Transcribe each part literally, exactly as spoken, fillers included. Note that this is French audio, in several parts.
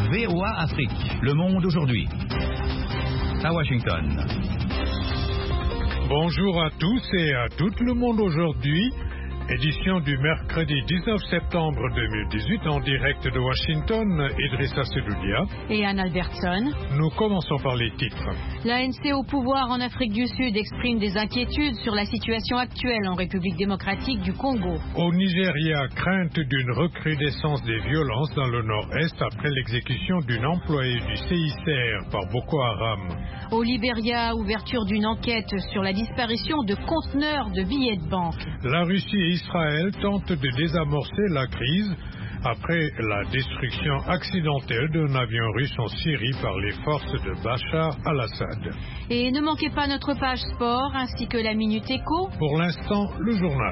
V O A Afrique. Le monde aujourd'hui. À Washington. Bonjour à tous et à tout le monde aujourd'hui. Édition du mercredi dix-neuf septembre deux mille dix-huit en direct de Washington, Idrissa Sedoudia et Anne Albertson. Nous commençons par les titres. L'A N C au pouvoir en Afrique du Sud exprime des inquiétudes sur la situation actuelle en République démocratique du Congo. Au Nigeria, crainte d'une recrudescence des violences dans le nord-est après l'exécution d'une employée du C I C R par Boko Haram. Au Libéria, ouverture d'une enquête sur la disparition de conteneurs de billets de banque. La Russie et Israël tentent de désamorcer la crise après la destruction accidentelle d'un avion russe en Syrie par les forces de Bachar al-Assad. Et ne manquez pas notre page sport ainsi que la Minute Éco. Pour l'instant, le journal.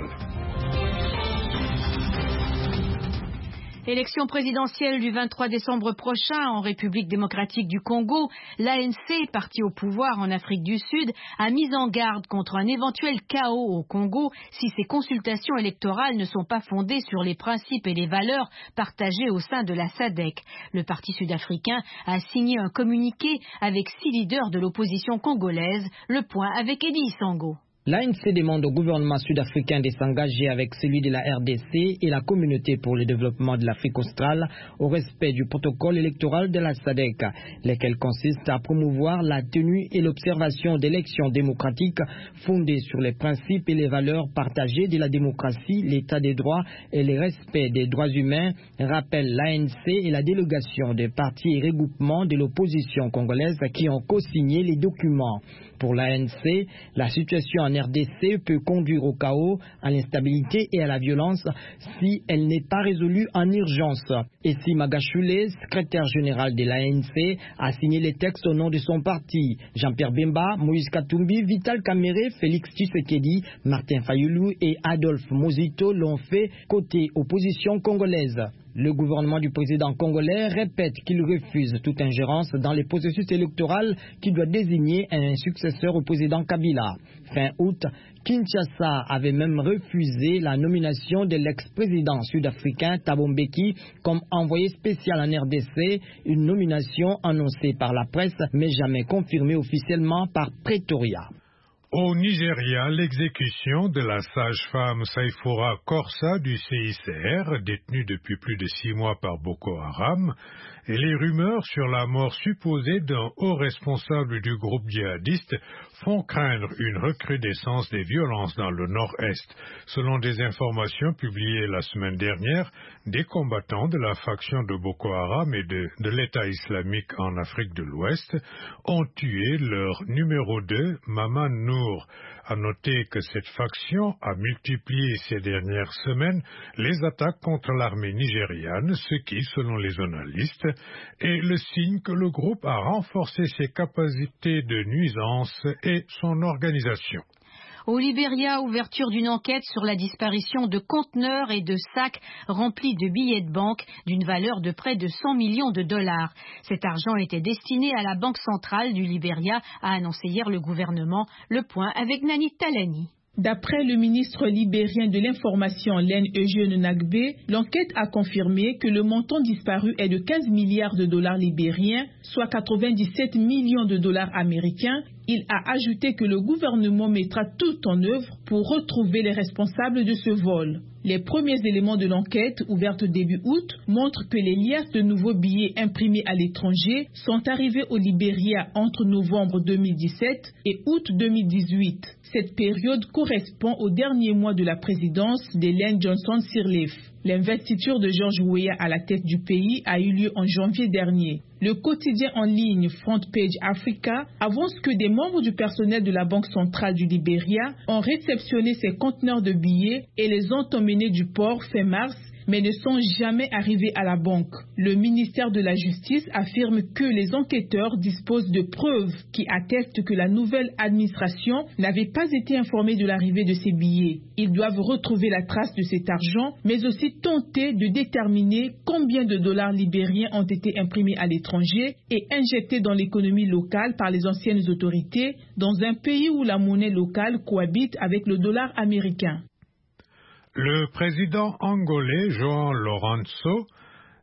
Élection présidentielle du vingt-trois décembre prochain en République démocratique du Congo, l'A N C, parti au pouvoir en Afrique du Sud, a mis en garde contre un éventuel chaos au Congo si ces consultations électorales ne sont pas fondées sur les principes et les valeurs partagées au sein de la S A D C. Le parti sud-africain a signé un communiqué avec six leaders de l'opposition congolaise. Le point avec Elie Sango. L'A N C demande au gouvernement sud-africain de s'engager avec celui de la R D C et la communauté pour le développement de l'Afrique australe au respect du protocole électoral de la S A D C, lequel consiste à promouvoir la tenue et l'observation d'élections démocratiques fondées sur les principes et les valeurs partagées de la démocratie, l'état des droits et le respect des droits humains, rappelle l'A N C et la délégation des partis et regroupements de l'opposition congolaise qui ont co-signé les documents. Pour l'A N C, la situation en R D C peut conduire au chaos, à l'instabilité et à la violence si elle n'est pas résolue en urgence. Essi Magashule, secrétaire général de l'A N C, a signé les textes au nom de son parti. Jean-Pierre Bemba, Moïse Katumbi, Vital Kamerhe, Félix Tshisekedi, Martin Fayulu et Adolphe Mozito l'ont fait côté opposition congolaise. Le gouvernement du président congolais répète qu'il refuse toute ingérence dans les processus électoraux qui doit désigner un successeur au président Kabila. Fin août, Kinshasa avait même refusé la nomination de l'ex-président sud-africain Thabo Mbeki comme envoyé spécial en R D C, une nomination annoncée par la presse mais jamais confirmée officiellement par Pretoria. Au Nigeria, l'exécution de la sage-femme Saifora Korsa du C I C R, détenue depuis plus de six mois par Boko Haram, et les rumeurs sur la mort supposée d'un haut responsable du groupe djihadiste font craindre une recrudescence des violences dans le nord-est. Selon des informations publiées la semaine dernière, des combattants de la faction de Boko Haram et de, de l'État islamique en Afrique de l'Ouest ont tué leur numéro deux, Maman Nour. À noter que cette faction a multiplié ces dernières semaines les attaques contre l'armée nigériane, ce qui, selon les journalistes, est le signe que le groupe a renforcé ses capacités de nuisance et son organisation. Au Libéria, ouverture d'une enquête sur la disparition de conteneurs et de sacs remplis de billets de banque d'une valeur de près de cent millions de dollars. Cet argent était destiné à la Banque centrale du Libéria, a annoncé hier le gouvernement. Le point avec Nani Talani. D'après le ministre libérien de l'Information, Len Eugene Nagbe, l'enquête a confirmé que le montant disparu est de quinze milliards de dollars libériens, soit quatre-vingt-dix-sept millions de dollars américains. Il a ajouté que le gouvernement mettra tout en œuvre pour retrouver les responsables de ce vol. Les premiers éléments de l'enquête, ouverte début août, montrent que les liasses de nouveaux billets imprimés à l'étranger sont arrivés au Libéria entre novembre deux mille dix-sept et août deux mille dix-huit. Cette période correspond au dernier mois de la présidence d'Ellen Johnson Sirleaf. L'investiture de George Weah à la tête du pays a eu lieu en janvier dernier. Le quotidien en ligne Front Page Africa avance que des membres du personnel de la Banque centrale du Libéria ont réceptionné ces conteneurs de billets et les ont emmenés du port fin mars, mais ne sont jamais arrivés à la banque. Le ministère de la Justice affirme que les enquêteurs disposent de preuves qui attestent que la nouvelle administration n'avait pas été informée de l'arrivée de ces billets. Ils doivent retrouver la trace de cet argent, mais aussi tenter de déterminer combien de dollars libériens ont été imprimés à l'étranger et injectés dans l'économie locale par les anciennes autorités dans un pays où la monnaie locale cohabite avec le dollar américain. Le président angolais João Lourenço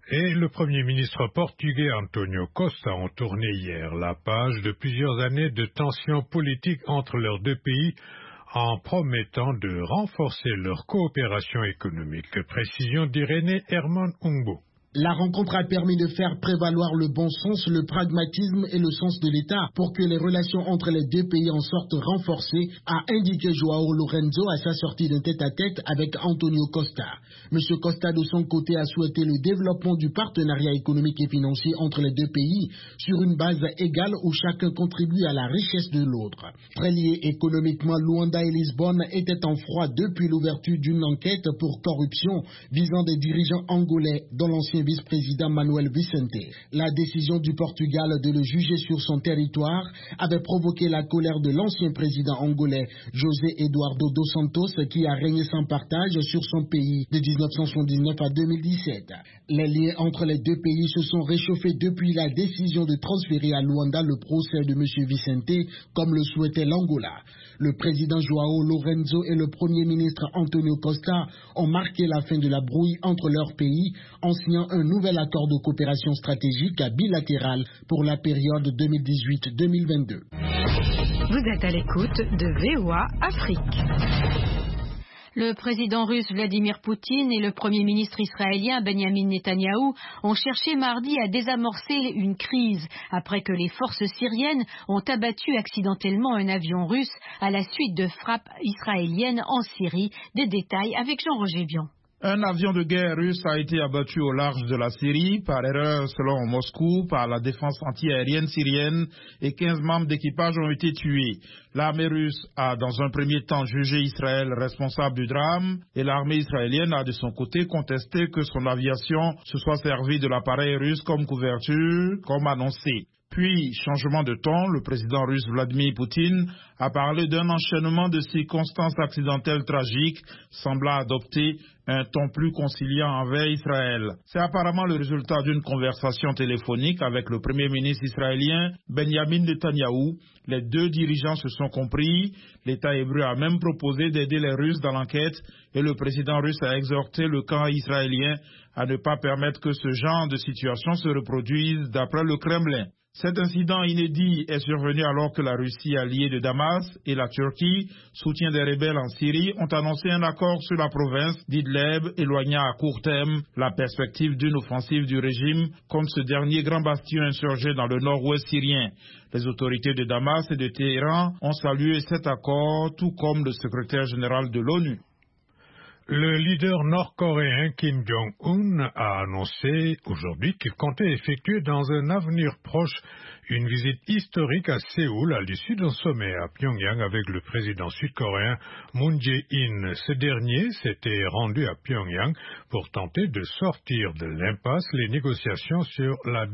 Et le Premier ministre portugais António Costa ont tourné hier la page de plusieurs années de tensions politiques entre leurs deux pays en promettant de renforcer leur coopération économique. Précision d'Irénée Herman Umbo. La rencontre a permis de faire prévaloir le bon sens, le pragmatisme et le sens de l'État pour que les relations entre les deux pays en sortent renforcées, a indiqué João Lourenço à sa sortie d'un tête-à-tête avec António Costa. Monsieur Costa, de son côté, a souhaité le développement du partenariat économique et financier entre les deux pays sur une base égale où chacun contribue à la richesse de l'autre. Très liés économiquement, Luanda et Lisbonne étaient en froid depuis l'ouverture d'une enquête pour corruption visant des dirigeants angolais dont l'ancien vice-président Manuel Vicente. La décision du Portugal de le juger sur son territoire avait provoqué la colère de l'ancien président angolais José Eduardo dos Santos qui a régné sans partage sur son pays de mille neuf cent soixante-dix-neuf à deux mille dix-sept. Les liens entre les deux pays se sont réchauffés depuis la décision de transférer à Luanda le procès de M. Vicente comme le souhaitait l'Angola. Le président João Lourenço et le premier ministre António Costa ont marqué la fin de la brouille entre leurs pays en signant un nouvel accord de coopération stratégique bilatéral pour la période deux mille dix-huit deux mille vingt-deux. Vous êtes à l'écoute de V O A Afrique. Le président russe Vladimir Poutine et le premier ministre israélien Benjamin Netanyahou ont cherché mardi à désamorcer une crise après que les forces syriennes ont abattu accidentellement un avion russe à la suite de frappes israéliennes en Syrie. Des détails avec Jean-Roger Vian. Un avion de guerre russe a été abattu au large de la Syrie, par erreur selon Moscou, par la défense antiaérienne syrienne et quinze membres d'équipage ont été tués. L'armée russe a dans un premier temps jugé Israël responsable du drame et l'armée israélienne a de son côté contesté que son aviation se soit servie de l'appareil russe comme couverture, comme annoncé. Puis, changement de ton, le président russe Vladimir Poutine a parlé d'un enchaînement de circonstances accidentelles tragiques, semblant adopter un ton plus conciliant envers Israël. C'est apparemment le résultat d'une conversation téléphonique avec le premier ministre israélien Benjamin Netanyahou. Les deux dirigeants se sont compris. L'État hébreu a même proposé d'aider les Russes dans l'enquête et le président russe a exhorté le camp israélien à ne pas permettre que ce genre de situation se reproduise d'après le Kremlin. Cet incident inédit est survenu alors que la Russie alliée de Damas et la Turquie, soutien des rebelles en Syrie, ont annoncé un accord sur la province d'Idleb, éloignant à court terme la perspective d'une offensive du régime contre ce dernier grand bastion insurgé dans le nord-ouest syrien. Les autorités de Damas et de Téhéran ont salué cet accord, tout comme le secrétaire général de l'ONU. Le leader nord-coréen Kim Jong-un a annoncé aujourd'hui qu'il comptait effectuer dans un avenir proche une visite historique à Séoul à l'issue d'un sommet à Pyongyang avec le président sud-coréen Moon Jae-in. Ce dernier s'était rendu à Pyongyang pour tenter de sortir de l'impasse les négociations sur la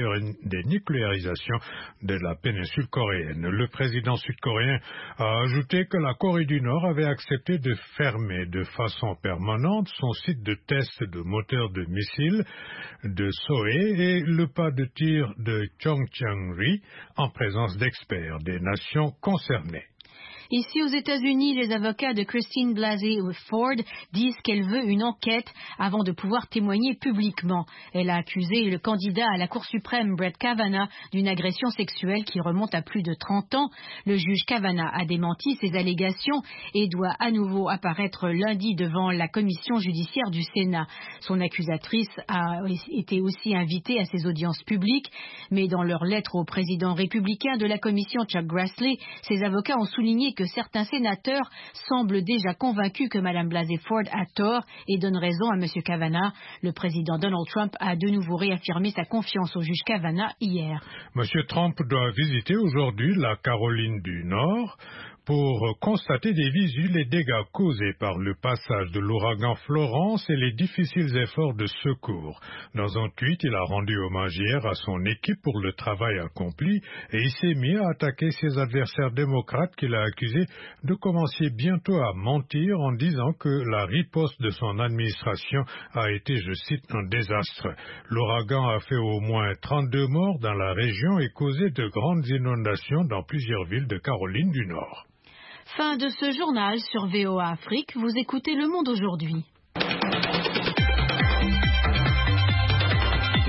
dénucléarisation de la péninsule coréenne. Le président sud-coréen a ajouté que la Corée du Nord avait accepté de fermer de façon permanente son site de test de moteurs de missiles de Sohae et le pas de tir de Cheongcheong-ri en présence d'experts des nations concernées. Ici aux États-Unis, les avocats de Christine Blasey Ford disent qu'elle veut une enquête avant de pouvoir témoigner publiquement. Elle a accusé le candidat à la Cour suprême, Brett Kavanaugh, d'une agression sexuelle qui remonte à plus de trente ans. Le juge Kavanaugh a démenti ces allégations et doit à nouveau apparaître lundi devant la commission judiciaire du Sénat. Son accusatrice a été aussi invitée à ces audiences publiques, mais dans leur lettre au président républicain de la commission, Chuck Grassley, ses avocats ont souligné que certains sénateurs semblent déjà convaincus que Mme Blasey Ford a tort et donne raison à M. Kavanaugh. Le président Donald Trump a de nouveau réaffirmé sa confiance au juge Kavanaugh hier. M. Trump doit visiter aujourd'hui la Caroline du Nord pour constater des visu les dégâts causés par le passage de l'ouragan Florence et les difficiles efforts de secours. Dans un tweet, il a rendu hommage hier à son équipe pour le travail accompli et il s'est mis à attaquer ses adversaires démocrates qu'il a accusés de commencer bientôt à mentir en disant que la riposte de son administration a été, je cite, un désastre. L'ouragan a fait au moins trente-deux morts dans la région et causé de grandes inondations dans plusieurs villes de Caroline du Nord. Fin de ce journal sur V O A Afrique. Vous écoutez Le Monde aujourd'hui.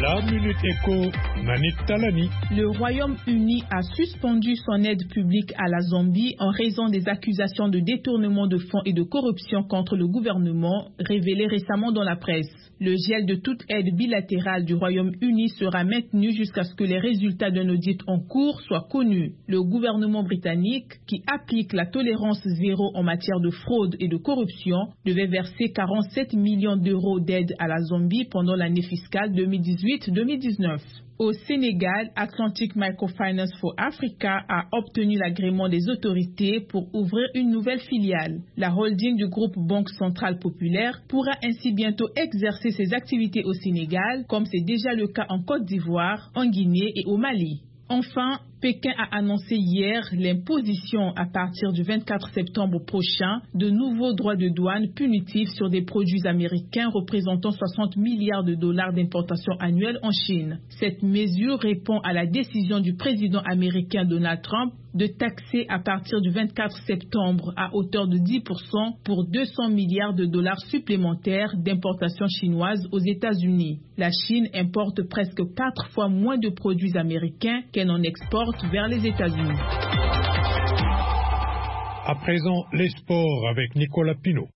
La Minute Éco, Manit Talani. Le Royaume-Uni a suspendu son aide publique à la Zambie en raison des accusations de détournement de fonds et de corruption contre le gouvernement, révélées récemment dans la presse. Le gel de toute aide bilatérale du Royaume-Uni sera maintenu jusqu'à ce que les résultats d'un audit en cours soient connus. Le gouvernement britannique, qui applique la tolérance zéro en matière de fraude et de corruption, devait verser quarante-sept millions d'euros d'aide à la Zambie pendant l'année fiscale deux mille dix-huit deux mille dix-neuf. Au Sénégal, Atlantic Microfinance for Africa a obtenu l'agrément des autorités pour ouvrir une nouvelle filiale. La holding du groupe Banque Centrale Populaire pourra ainsi bientôt exercer ses activités au Sénégal, comme c'est déjà le cas en Côte d'Ivoire, en Guinée et au Mali. Enfin, Pékin a annoncé hier l'imposition à partir du vingt-quatre septembre prochain de nouveaux droits de douane punitifs sur des produits américains représentant soixante milliards de dollars d'importation annuelle en Chine. Cette mesure répond à la décision du président américain Donald Trump de taxer à partir du vingt-quatre septembre à hauteur de dix pour cent pour deux cents milliards de dollars supplémentaires d'importation chinoise aux États-Unis. La Chine importe presque quatre fois moins de produits américains qu'elle en exporte vers les États-Unis. À présent, les sports avec Nicolas Pinault.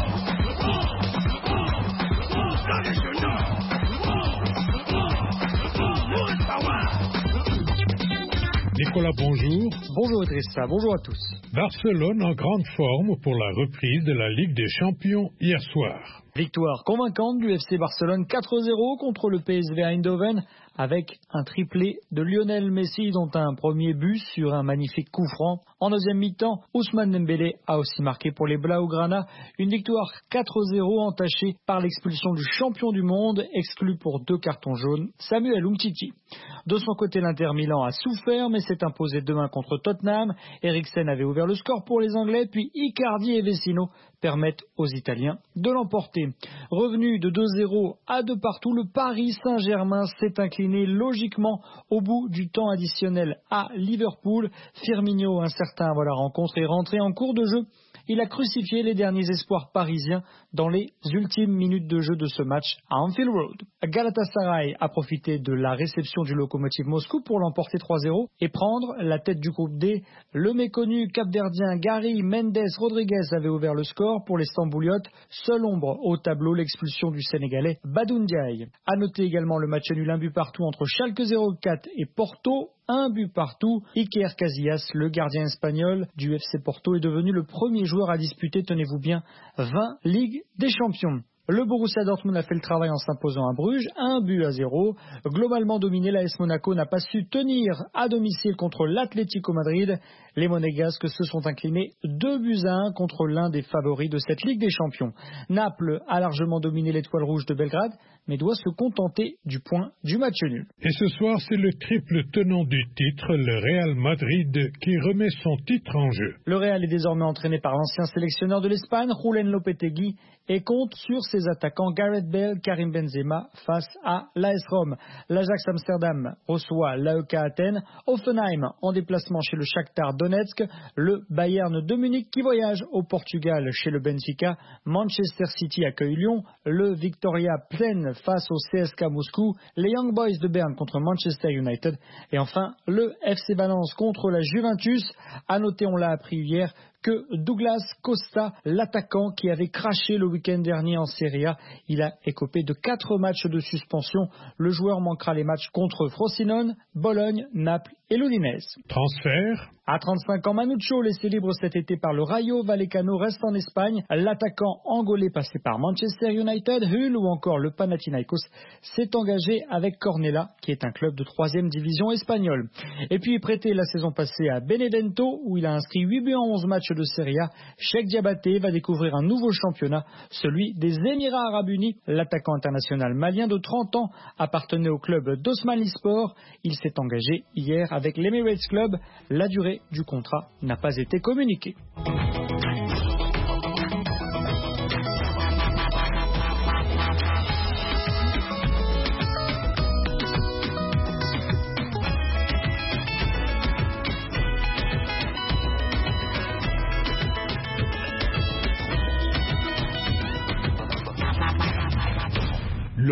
Nicolas, bonjour. Bonjour Idrissa, bonjour à tous. Barcelone en grande forme pour la reprise de la Ligue des Champions hier soir. Victoire convaincante du F C Barcelone quatre zéro contre le P S V Eindhoven avec un triplé de Lionel Messi dont un premier but sur un magnifique coup franc. En deuxième mi-temps, Ousmane Dembélé a aussi marqué pour les Blaugrana. Une victoire quatre zéro entachée par l'expulsion du champion du monde, exclu pour deux cartons jaunes, Samuel Umtiti. De son côté, l'Inter Milan a souffert mais s'est imposé demain contre Tottenham. Eriksen avait ouvert le score pour les Anglais, puis Icardi et Vecino permettent aux Italiens de l'emporter. Revenu de deux zéro à deux partout, le Paris Saint-Germain s'est incliné logiquement au bout du temps additionnel à Liverpool. Firmino, incertain avant la rencontre, est rentré en cours de jeu. Il a crucifié les derniers espoirs parisiens dans les ultimes minutes de jeu de ce match à Anfield Road. Galatasaray a profité de la réception du Lokomotiv Moscou pour l'emporter trois zéro et prendre la tête du groupe D. Le méconnu capverdien Gary Mendes Rodriguez avait ouvert le score pour les Stambouliotes. Seule ombre au tableau, l'expulsion du Sénégalais Badoundiaï. A noter également le match nul un but partout entre Schalke zéro quatre et Porto. Un but partout. Iker Casillas, le gardien espagnol du F C Porto, est devenu le premier joueur à disputer, tenez-vous bien, vingt Ligues des Champions. Le Borussia Dortmund a fait le travail en s'imposant à Bruges, un but à zéro. Globalement dominé, l'A S Monaco n'a pas su tenir à domicile contre l'Atlético Madrid. Les Monégasques se sont inclinés deux buts à un contre l'un des favoris de cette Ligue des Champions. Naples a largement dominé l'Étoile Rouge de Belgrade, mais doit se contenter du point du match nul. Et ce soir, c'est le triple tenant du titre, le Real Madrid, qui remet son titre en jeu. Le Real est désormais entraîné par l'ancien sélectionneur de l'Espagne, Julen Lopetegui, et compte sur ses attaquants Gareth Bale, Karim Benzema face à l'A S Rome. L'Ajax Amsterdam reçoit l'A E K Athènes, Hoffenheim en déplacement chez le Shakhtar Donetsk, le Bayern de Munich qui voyage au Portugal chez le Benfica, Manchester City accueille Lyon, le Victoria Plzen face au C S K Moscou, les Young Boys de Berne contre Manchester United et enfin le F C Valence contre la Juventus. À noter, on l'a appris hier, que Douglas Costa, l'attaquant qui avait craché le week-end dernier en Serie A, il a écopé de quatre matchs de suspension. Le joueur manquera les matchs contre Frosinone, Bologne, Naples et l'Udinese. Transfert. À trente-cinq ans, Manuccio, laissé libre cet été par le Rayo Vallecano, reste en Espagne. L'attaquant angolais passé par Manchester United, Hull ou encore le Panathinaikos s'est engagé avec Cornella, qui est un club de troisième division espagnole. Et puis prêté la saison passée à Benevento, où il a inscrit huit buts en onze matchs de Serie A, Cheikh Diabaté va découvrir un nouveau championnat, celui des Émirats Arabes Unis. L'attaquant international malien de trente ans appartenait au club d'Osmanispor. Il s'est engagé hier avec l'Emirates Club. La durée du contrat n'a pas été communiquée.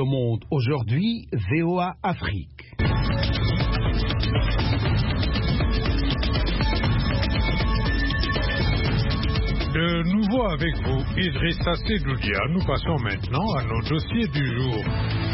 Le Monde aujourd'hui, V O A Afrique. De nouveau avec vous, Idrissa Sedoudia. Nous passons maintenant à nos dossiers du jour.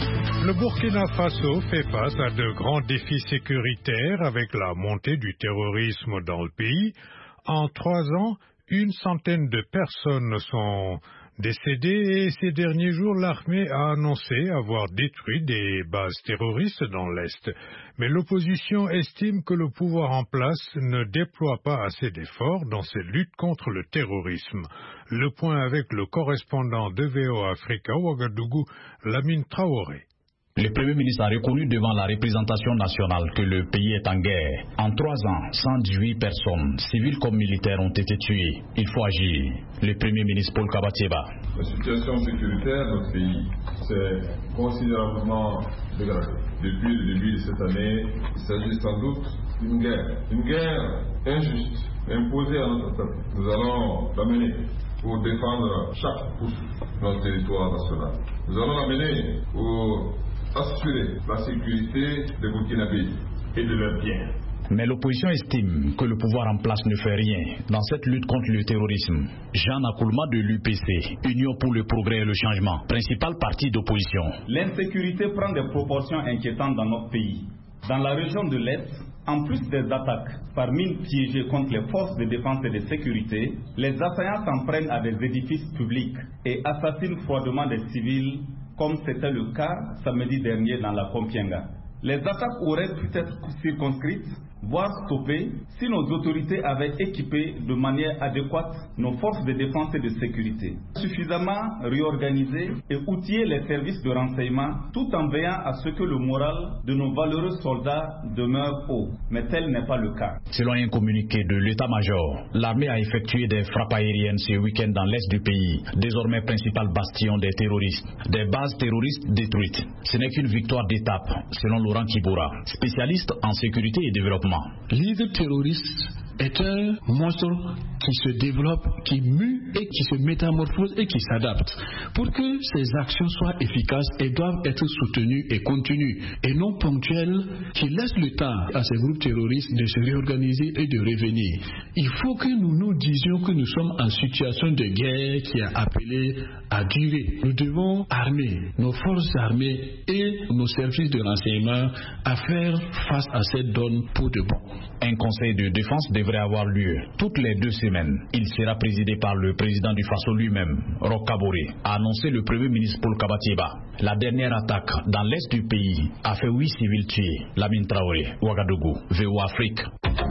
Le Burkina Faso fait face à de grands défis sécuritaires avec la montée du terrorisme dans le pays. En trois ans, une centaine de personnes sont décédées et ces derniers jours, l'armée a annoncé avoir détruit des bases terroristes dans l'Est. Mais l'opposition estime que le pouvoir en place ne déploie pas assez d'efforts dans cette lutte contre le terrorisme. Le point avec le correspondant de V O A Afrique à Ouagadougou, Lamine Traoré. Le Premier ministre a reconnu devant la représentation nationale que le pays est en guerre. En trois ans, cent dix-huit personnes, civiles comme militaires, ont été tuées. Il faut agir. Le Premier ministre Paul Kabatieba. La situation sécuritaire de notre pays s'est considérablement dégradée. Depuis le début de cette année, il s'agit sans doute d'une guerre. Une guerre injuste, imposée à notre peuple. Nous allons l'amener pour défendre chaque pouce de notre territoire national. Nous allons l'amener pour assurer la sécurité des Burkinabés et de leurs biens. Mais l'opposition estime que le pouvoir en place ne fait rien dans cette lutte contre le terrorisme. Jean Akoulma de l'U P C, Union pour le progrès et le changement, principal parti d'opposition. L'insécurité prend des proportions inquiétantes dans notre pays. Dans la région de l'Est, en plus des attaques par mines piégées contre les forces de défense et de sécurité, les assaillants s'en prennent à des édifices publics et assassinent froidement des civils, comme c'était le cas samedi dernier dans la Kompienga. Les attaques auraient pu être circonscrites, voire stoppées, si nos autorités avaient équipé de manière adéquate nos forces de défense et de sécurité, suffisamment réorganisé et outillé les services de renseignement, tout en veillant à ce que le moral de nos valeureux soldats demeure haut. Mais tel n'est pas le cas. Selon un communiqué de l'état-major, l'armée a effectué des frappes aériennes ce week-end dans l'est du pays, désormais principal bastion des terroristes. Des bases terroristes détruites. Ce n'est qu'une victoire d'étape, selon Laurent Kiboura, spécialiste en sécurité et développement. L'idée terroriste est un monstre qui se développe, qui mue et qui se métamorphose et qui s'adapte. Pour que ces actions soient efficaces, elles doivent être soutenues et continues et non ponctuelles, qui laissent le temps à ces groupes terroristes de se réorganiser et de revenir. Il faut que nous nous disions que nous sommes en situation de guerre qui est appelée à durer. Nous devons armer nos forces armées et nos services de renseignement à faire face à cette donne pour de bon. Un conseil de défense devrait avoir lieu toutes les deux semaines. Il sera présidé par le président du Faso lui-même, Roch Kaboré, a annoncé le Premier ministre Paul Kabatieba. La dernière attaque dans l'est du pays a fait huit civils tués. Lamine Traoré, Ouagadougou, V O A Afrique.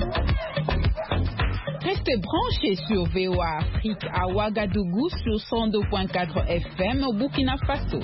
Restez branchés sur V O A Afrique à Ouagadougou sur cent deux virgule quatre F M au Burkina Faso.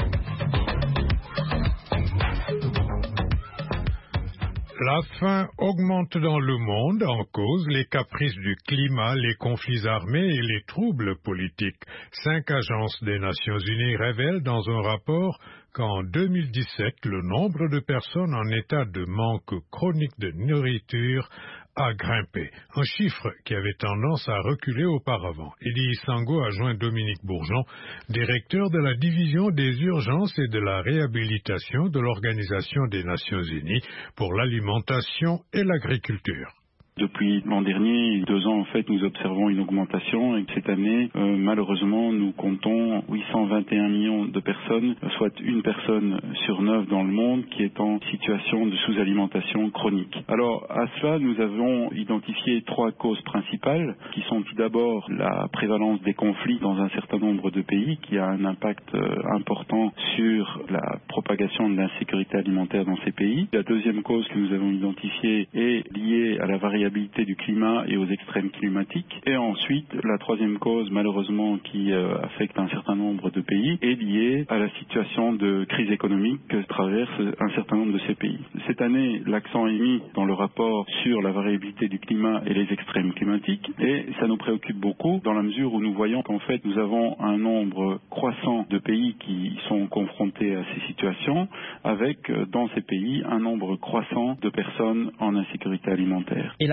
La faim augmente dans le monde, en cause les caprices du climat, les conflits armés et les troubles politiques. Cinq agences des Nations Unies révèlent dans un rapport qu'en deux mille dix-sept, le nombre de personnes en état de manque chronique de nourriture a grimpé, un chiffre qui avait tendance à reculer auparavant. Elie Sango a joint Dominique Bourgeon, directeur de la division des urgences et de la réhabilitation de l'Organisation des Nations Unies pour l'alimentation et l'agriculture. Depuis l'an dernier, deux ans en fait, nous observons une augmentation et cette année, euh, malheureusement, nous comptons huit cent vingt et un millions de personnes, soit une personne sur neuf dans le monde qui est en situation de sous-alimentation chronique. Alors à cela, nous avons identifié trois causes principales qui sont tout d'abord la prévalence des conflits dans un certain nombre de pays qui a un impact euh, important sur la propagation de l'insécurité alimentaire dans ces pays. La deuxième cause que nous avons identifiée est liée à la variabilité du climat et aux extrêmes climatiques. Et ensuite, la troisième cause, malheureusement, qui euh, affecte un certain nombre de pays, est liée à la situation de crise économique que traverse un certain nombre de ces pays. Cette année, l'accent est mis dans le rapport sur la variabilité du climat et les extrêmes climatiques, et ça nous préoccupe beaucoup dans la mesure où nous voyons qu'en fait, nous avons un nombre croissant de pays qui sont confrontés à ces situations, avec, dans ces pays, un nombre croissant de personnes en insécurité alimentaire. Et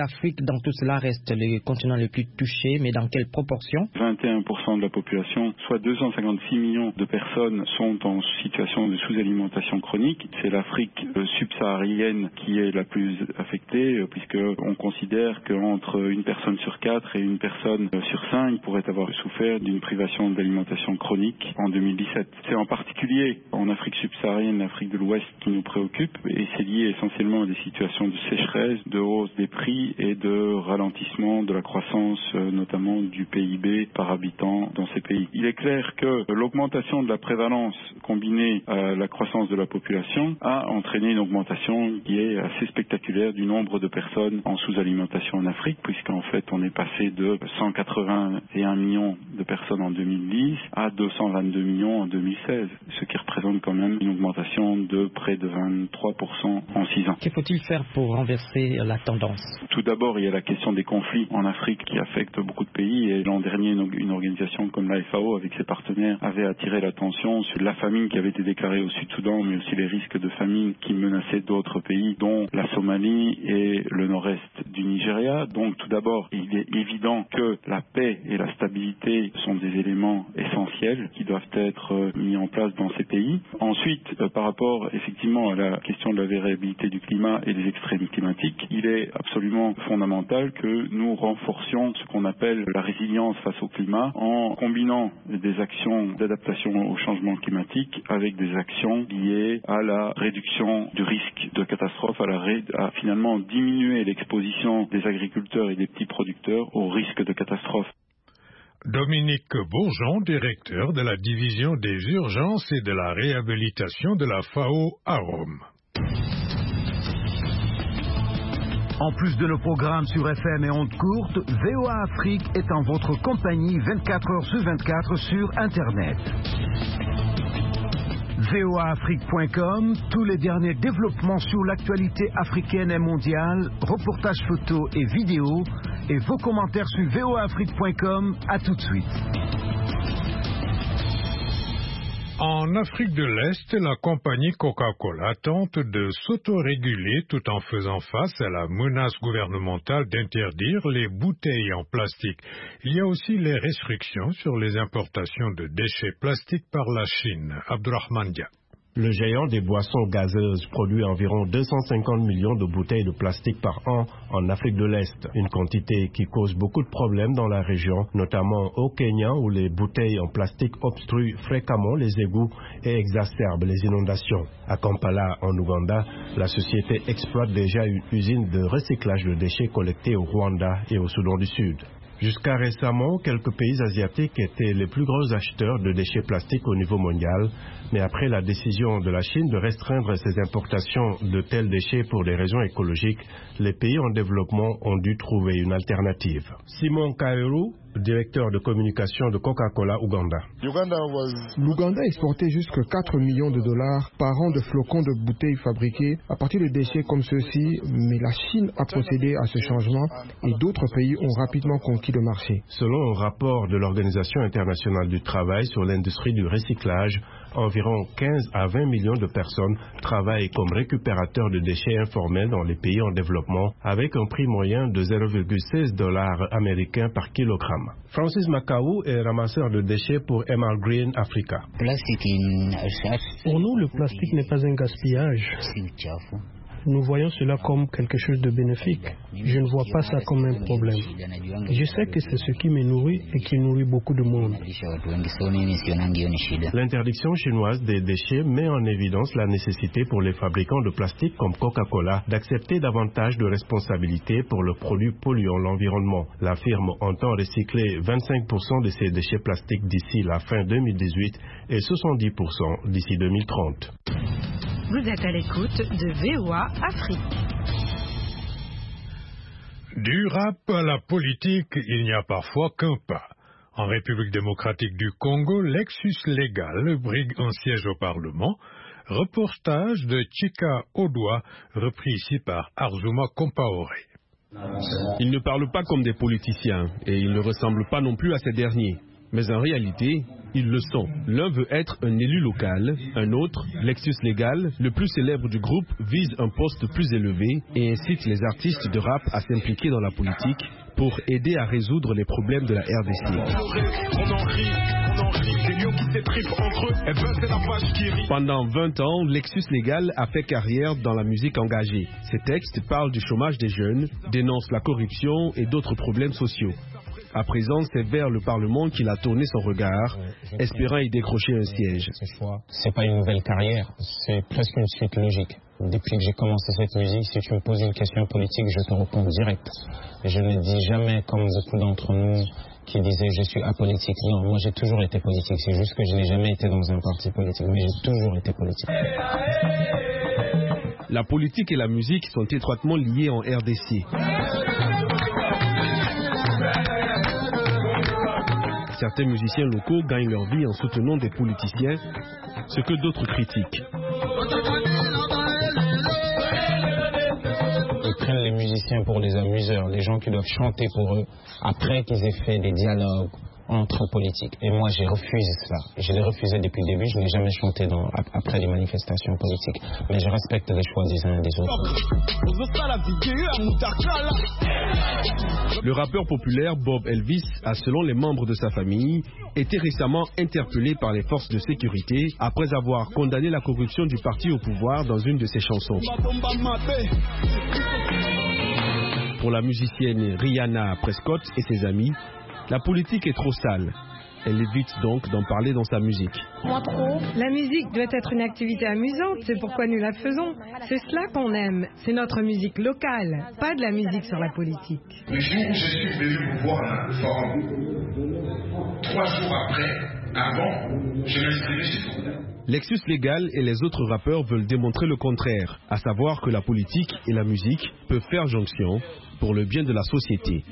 l'Afrique dans tout cela reste le continent le plus touché, mais dans quelle proportion? vingt et un pour cent de la population, soit deux cent cinquante-six millions de personnes, sont en situation de sous-alimentation chronique. C'est l'Afrique subsaharienne qui est la plus affectée, puisqu'on considère qu'entre une personne sur quatre et une personne sur cinq pourrait avoir souffert d'une privation d'alimentation chronique en deux mille dix-sept. C'est en particulier en Afrique subsaharienne, l'Afrique de l'Ouest qui nous préoccupe, et c'est lié essentiellement à des situations de sécheresse, de hausse des prix et de ralentissement de la croissance, notamment du P I B par habitant dans ces pays. Il est clair que l'augmentation de la prévalence combinée à la croissance de la population a entraîné une augmentation qui est assez spectaculaire du nombre de personnes en sous-alimentation en Afrique, puisqu'en fait on est passé de cent quatre-vingt-un millions de personnes en deux mille dix à deux cent vingt-deux millions en deux mille seize, ce qui représente quand même une augmentation de près de vingt-trois pour cent en six ans. Que faut-il faire pour renverser la tendance? Tout d'abord, il y a la question des conflits en Afrique qui affectent beaucoup de pays, et l'an dernier, une organisation comme la F A O avec ses partenaires avait attiré l'attention sur la famine qui avait été déclarée au Sud-Soudan, mais aussi les risques de famine qui menaçaient d'autres pays, dont la Somalie et le nord-est du Nigeria. Donc tout d'abord, il est évident que la paix et la stabilité sont des éléments essentiels qui doivent être mis en place dans ces pays. Ensuite, euh, par rapport effectivement à la question de la variabilité du climat et des extrêmes climatiques, il est absolument fondamental que nous renforcions ce qu'on appelle la résilience face au climat en combinant des actions d'adaptation au changement climatique avec des actions liées à la réduction du risque de catastrophe, à, la ré... à finalement diminuer l'exposition des agriculteurs et des petits producteurs au risque de catastrophe. Dominique Bourgeon, directeur de la division des urgences et de la réhabilitation de la F A O à Rome. En plus de nos programmes sur F M et ondes courtes, V O A Afrique est en votre compagnie vingt-quatre heures sur vingt-quatre sur Internet. V O A Afrique point com, tous les derniers développements sur l'actualité africaine et mondiale, reportages photos et vidéos, et vos commentaires sur V O A Afrique point com. À tout de suite. En Afrique de l'Est, la compagnie Coca-Cola tente de s'autoréguler tout en faisant face à la menace gouvernementale d'interdire les bouteilles en plastique. Il y a aussi les restrictions sur les importations de déchets plastiques par la Chine. Abdurrahman Dia. Le géant des boissons gazeuses produit environ deux cent cinquante millions de bouteilles de plastique par an en Afrique de l'Est, une quantité qui cause beaucoup de problèmes dans la région, notamment au Kenya où les bouteilles en plastique obstruent fréquemment les égouts et exacerbent les inondations. À Kampala, en Ouganda, la société exploite déjà une usine de recyclage de déchets collectés au Rwanda et au Soudan du Sud. Jusqu'à récemment, quelques pays asiatiques étaient les plus gros acheteurs de déchets plastiques au niveau mondial, mais après la décision de la Chine de restreindre ses importations de tels déchets pour des raisons écologiques, les pays en développement ont dû trouver une alternative. Simon Kaeru, directeur de communication de Coca-Cola Ouganda. L'Ouganda exportait jusqu'à quatre millions de dollars par an de flocons de bouteilles fabriqués à partir de déchets comme ceux-ci, mais la Chine a procédé à ce changement et d'autres pays ont rapidement conquis le marché. Selon un rapport de l'Organisation internationale du travail sur l'industrie du recyclage, environ quinze à vingt millions de personnes travaillent comme récupérateurs de déchets informels dans les pays en développement avec un prix moyen de zéro virgule seize dollars américains par kilogramme. Francis Macau est ramasseur de déchets pour M R Green Africa. Pour nous, le plastique n'est pas un gaspillage. Nous voyons cela comme quelque chose de bénéfique. Je ne vois pas ça comme un problème. Je sais que c'est ce qui me nourrit et qui nourrit beaucoup de monde. L'interdiction chinoise des déchets met en évidence la nécessité pour les fabricants de plastique comme Coca-Cola d'accepter davantage de responsabilités pour le produit polluant l'environnement. La firme entend recycler vingt-cinq pour cent de ses déchets plastiques d'ici la fin deux mille dix-huit et soixante-dix pour cent d'ici deux mille trente. Vous êtes à l'écoute de V O A Afrique. Du rap à la politique, il n'y a parfois qu'un pas. En République démocratique du Congo, Lexus Légal brigue un siège au Parlement. Reportage de Chika Odwa, repris ici par Arzuma Compaoré. Ils ne parlent pas comme des politiciens et ils ne ressemblent pas non plus à ces derniers. Mais en réalité, ils le sont. L'un veut être un élu local, un autre, Lexus Legal, le plus célèbre du groupe, vise un poste plus élevé et incite les artistes de rap à s'impliquer dans la politique pour aider à résoudre les problèmes de la R D C. Pendant vingt ans, Lexus Legal a fait carrière dans la musique engagée. Ses textes parlent du chômage des jeunes, dénoncent la corruption et d'autres problèmes sociaux. À présent, c'est vers le Parlement qu'il a tourné son regard, espérant y décrocher un siège. C'est pas une nouvelle carrière, c'est presque une suite logique. Depuis que j'ai commencé cette musique, si tu me poses une question politique, je te réponds direct. Je ne dis jamais, comme beaucoup d'entre nous qui disaient je suis apolitique. Non, moi j'ai toujours été politique. C'est juste que je n'ai jamais été dans un parti politique, mais j'ai toujours été politique. La politique et la musique sont étroitement liées en R D C. Certains musiciens locaux gagnent leur vie en soutenant des politiciens, ce que d'autres critiquent. Ils prennent les musiciens pour des amuseurs, les gens qui doivent chanter pour eux, après qu'ils aient fait des dialogues entre politiques. Et moi, j'ai refusé ça. Je l'ai refusé depuis le début. Je n'ai jamais chanté dans, après les manifestations politiques. Mais je respecte les choix des uns et des autres. Le rappeur populaire Bob Elvis a, selon les membres de sa famille, été récemment interpellé par les forces de sécurité après avoir condamné la corruption du parti au pouvoir dans une de ses chansons. Pour la musicienne Rihanna Prescott et ses amis, la politique est trop sale. Elle évite donc d'en parler dans sa musique. Moi trop. La musique doit être une activité amusante, c'est pourquoi nous la faisons. C'est cela qu'on aime, c'est notre musique locale, pas de la musique sur la politique. Le jour où je suis venu vous voir à le forum, trois jours après, avant, je m'inscrivais chez vous. Lexus Legal et les autres rappeurs veulent démontrer le contraire, à savoir que la politique et la musique peuvent faire jonction pour le bien de la société.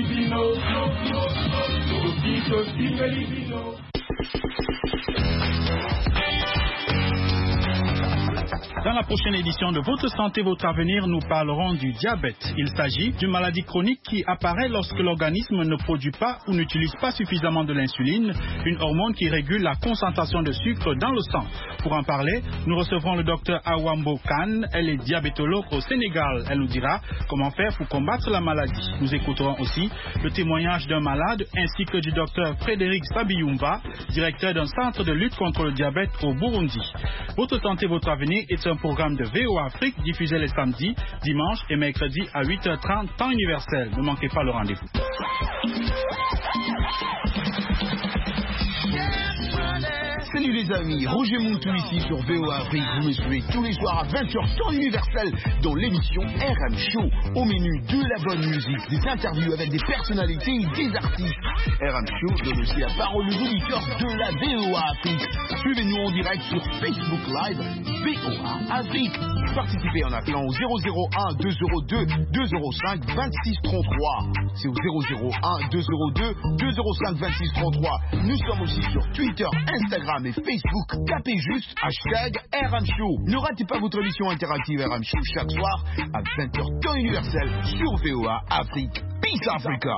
Dans la prochaine édition de Votre Santé, Votre Avenir, nous parlerons du diabète. Il s'agit d'une maladie chronique qui apparaît lorsque l'organisme ne produit pas ou n'utilise pas suffisamment de l'insuline, une hormone qui régule la concentration de sucre dans le sang. Pour en parler, nous recevrons le docteur Awambo Khan. Elle est diabétologue au Sénégal. Elle nous dira comment faire pour combattre la maladie. Nous écouterons aussi le témoignage d'un malade ainsi que du docteur Frédéric Sabiyumba, directeur d'un centre de lutte contre le diabète au Burundi. Votre Santé, Votre Avenir est un programme de V O A Afrique diffusé les samedis, dimanches et mercredis à huit heures trente, temps universel. Ne manquez pas le rendez-vous. Salut les amis, Roger Mountou ici sur V O A Afrique. Vous me suivez tous les soirs à vingt heures temps universel dans l'émission R M Show. Au menu de la bonne musique, des interviews avec des personnalités et des artistes. R M Show donne aussi la parole aux auditeurs de la V O A Afrique. Suivez-nous en direct sur Facebook Live V O A Afrique. Participez en appelant au zéro zéro un deux zéro deux deux zéro cinq vingt-six trente-trois. C'est au zéro zéro un deux zéro deux deux zéro cinq vingt-six trente-trois. Nous sommes aussi sur Twitter, Instagram et Facebook. Tapez juste hashtag R M Show. Ne ratez pas votre émission interactive R M Show chaque soir à vingt heures temps universel sur V O A Afrique. Peace Africa.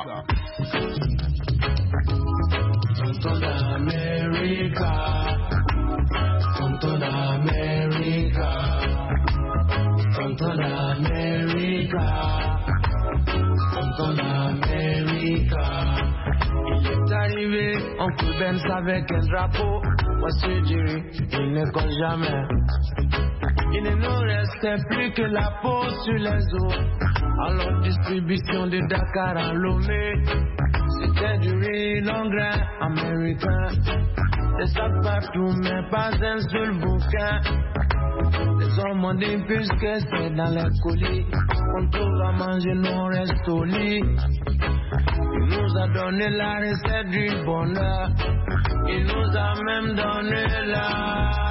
Tonton d'Amérique, Tonton d'Amérique, Tonton d'Amérique, Tonton d'Amérique. Il est arrivé en coup Benz avec un drapeau. Voici Jerry, il ne colle jamais. Il ne nous restait plus que la peau sur les os. Alors distribution de Dakar à Lomé. C'était du riz long grain américain. Des sacs partout mais pas un seul bouquin. Les hommes ont dit puisque c'est dans les colis qu'on trouve à manger, nous reste au lit. Il nous a donné la recette du bonheur. Il nous a même donné la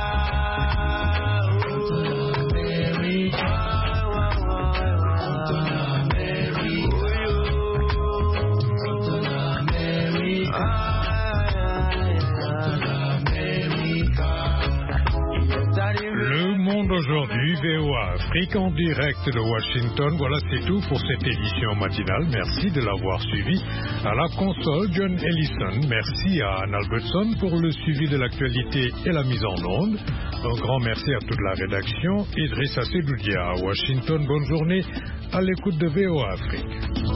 Le monde aujourd'hui, V O A A Afrique en direct de Washington. Voilà, c'est tout pour cette édition matinale. Merci de l'avoir suivi. À la console, John Ellison. Merci à Anne Albertson pour le suivi de l'actualité et la mise en onde. Un grand merci à toute la rédaction. Idrissa Sedoudia à Washington. Bonne journée à l'écoute de V O A Afrique.